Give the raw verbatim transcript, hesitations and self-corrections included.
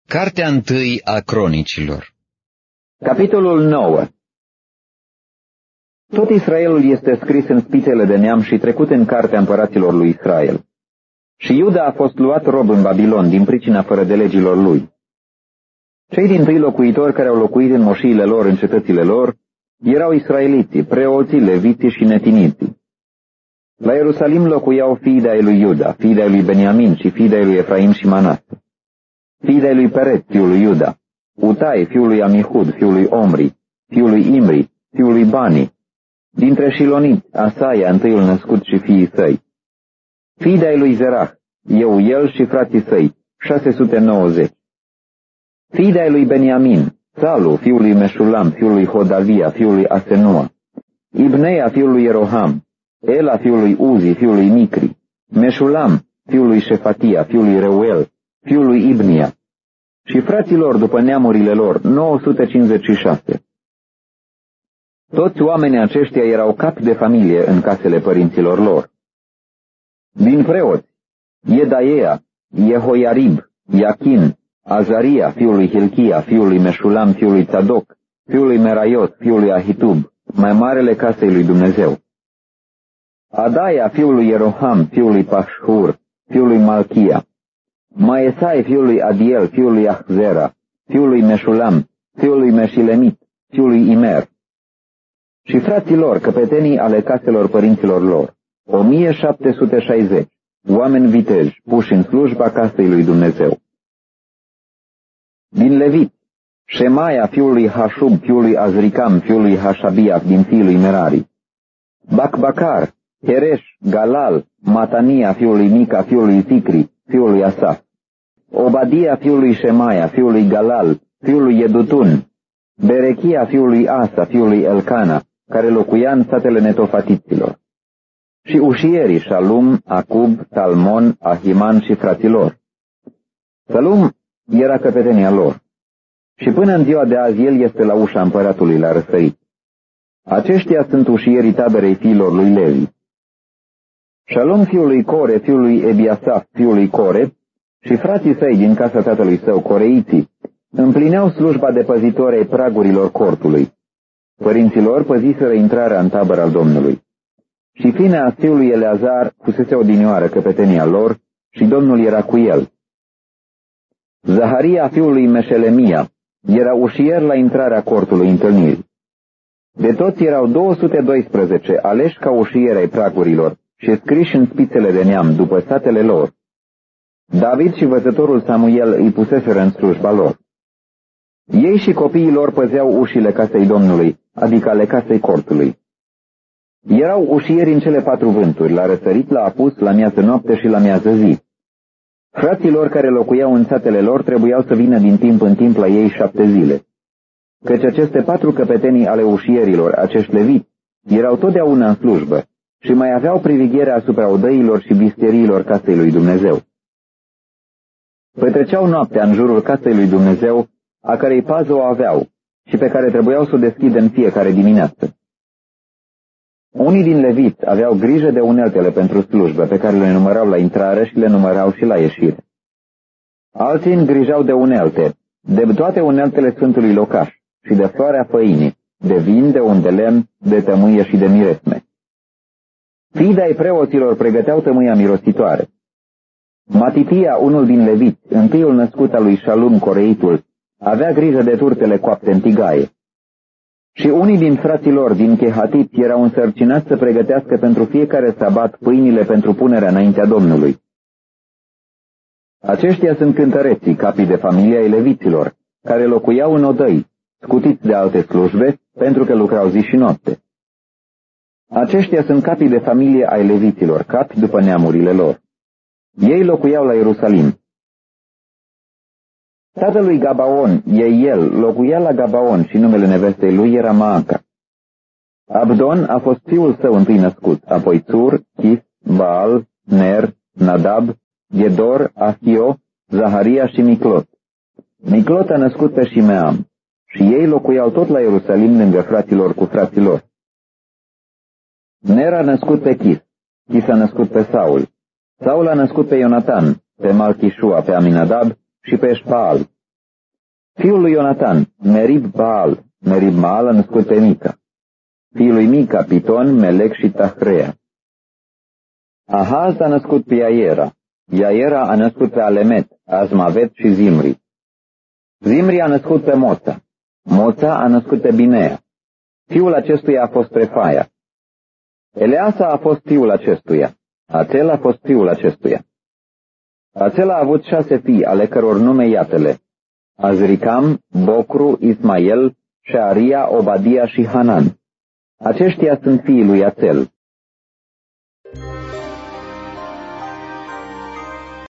Cartea întâi a Cronicilor. Capitolul nouă. Tot Israelul este scris în spițele de neam și trecut în cartea împăraților lui Israel. Și Iuda a fost luat rob în Babilon din pricina fără de legilor lui. Cei dintâi locuitori care au locuit în moșiile lor în cetățile lor erau israeliții, preoții, leviții și netiniții. La Ierusalim locuiau fii de-ai lui Iuda, fii de-ai lui Beniamin și fii de-ai lui Efraim și Manase. Fii de-ai lui Peret, fiul lui Iuda, Utai, fiul lui Amihud, fiul lui Omri, fiul lui Imri, fiul lui Bani, dintre Șiloniți, Asaia, întâiul născut și fiii săi. Fii de-ai lui Zerah, eu, el și frații săi, șase sute nouăzeci. Fii de-ai lui Beniamin, Salu, fiul lui Meșulam, fiul lui Hodavia, fiul lui Asenua, Ibneia, fiul lui Ieroham, Ela, fiul lui Uzi, fiul lui Micri, Meșulam, fiul lui Șefatia, fiul lui Reuel, fiul lui Ibnia, și fraților după neamurile lor, nouă sute cincizeci și șase. Toți oamenii aceștia erau capi de familie în casele părinților lor. Din preoți, Iedaia, Jehoiarib, Iachin, Azaria, fiul lui Hilchia, fiul lui Meșulam, fiul lui Tzadok, fiul lui Meraiot, fiul lui Ahitub, mai marele casei lui Dumnezeu. Adaia, fiul lui Ieroham, fiul lui Pashhur, fiul lui Malchia, Maesai, fiul lui Adiel, fiul lui Ahzera, fiul lui Meșulam, fiul lui Meșilemit, fiul lui Imer, și frații lor, căpetenii ale caselor părinților lor, o mie șapte sute șaizeci, oameni viteji, puși în slujba casei lui Dumnezeu. Din Levit, Șemaia, fiul lui Hașub, fiul lui Azricam, fiul lui Hașabia, din fiul lui Merari, Bacbacar, Hereș, Galal, Matania, fiul lui Mica, fiul lui Zicri, fiul lui Asaf, Obadia, fiul lui Șemaia, fiul lui Galal, fiul lui Edutun, Berechia, fiul lui Asa, fiul lui Elcana, care locuia în satele netofatiților, și ușierii Shalum, Acub, Talmon, Ahiman și fraților. Shalum era căpetenia lor, și până în ziua de azi el este la ușa împăratului la răsărit. Aceștia sunt ușierii taberei fiilor lui Levi. Shalom, fiul lui Core, fiul lui Ebiasaf, fiul lui Core, și frații săi din casa tatălui său, coreiții, împlineau slujba de păzitori ai pragurilor cortului. Părinților păziseră intrarea în tabără al Domnului. Și Finea, fiul lui Eleazar, fusese odinioară căpetenia lor, și Domnul era cu el. Zaharia, fiul lui Meșelemia, era ușier la intrarea cortului întâlnirii. De toți erau două sute doisprezece aleși ca ușieri ai pragurilor și scriși în spițele de neam după satele lor. David și văzătorul Samuel îi puseseră în slujba lor. Ei și copiii lor păzeau ușile casei Domnului, adică ale casei cortului. Erau ușieri în cele patru vânturi, la răsărit, la apus, la miază noapte și la miază zi. Frații lor care locuiau în satele lor trebuiau să vină din timp în timp la ei șapte zile. Căci aceste patru căpetenii ale ușierilor, acești leviți, erau totdeauna în slujbă și mai aveau priveghere asupra odăilor și visteriilor casei lui Dumnezeu. Petreceau noaptea în jurul casei lui Dumnezeu, a cărei pază o aveau și pe care trebuiau să o deschidă în fiecare dimineață. Unii din leviți aveau grijă de uneltele pentru slujbă, pe care le numărau la intrare și le numărau și la ieșire. Alții îngrijau de unelte, de toate uneltele Sfântului Locaș și de floarea făinii, de vin, de un de lemn, de tămâie și de miresme. Fii de-ai preoților pregăteau tămâia mirositoare. Matitia, unul din leviți, întâiul născut al lui Shalum coreitul, avea grijă de turtele coapte în tigaie. Și unii din frații lor din Chehatit erau însărcinați să pregătească pentru fiecare sabat pâinile pentru punerea înaintea Domnului. Aceștia sunt cântăreții, capii de familie ai leviților, care locuiau în odăi, scutiți de alte slujbe, pentru că lucrau zi și noapte. Aceștia sunt capii de familie ai leviților, capi după neamurile lor. Ei locuiau la Ierusalim. Tatălui Gabaon, Eiel, locuia la Gabaon și numele nevestei lui era Maaca. Abdon a fost fiul său întâi născut, apoi Țur, Chis, Baal, Ner, Nadab, Gedor, Ahio, Zaharia și Miclot. Miclot a născut pe Shimeam și ei locuiau tot la Ierusalim lângă fraților cu fraților. Ner a născut pe Chis, Chis a născut pe Saul, Saul a născut pe Ionatan, pe Malchișua, pe Aminadab și pe Eșpaal. Fiul lui Ionatan, Merib-Baal. Merib-Baal a născut pe Mica. Fiul lui Mica, Piton, Melec și Tahrea. Ahaz a născut pe Iaiera. Iaiera a născut pe Alemet, Azmavet și Zimri. Zimri a născut pe Moța. Moța a născut pe Binea. Fiul acestuia a fost Refaia. Eleasa a fost fiul acestuia. Ațel a fost fiul acestuia. Ațel a avut șase fii, ale căror nume iată-le: Azricam, Bocru, Ismael, Shearia, Obadia și Hanan. Aceștia sunt fiii lui Ațel.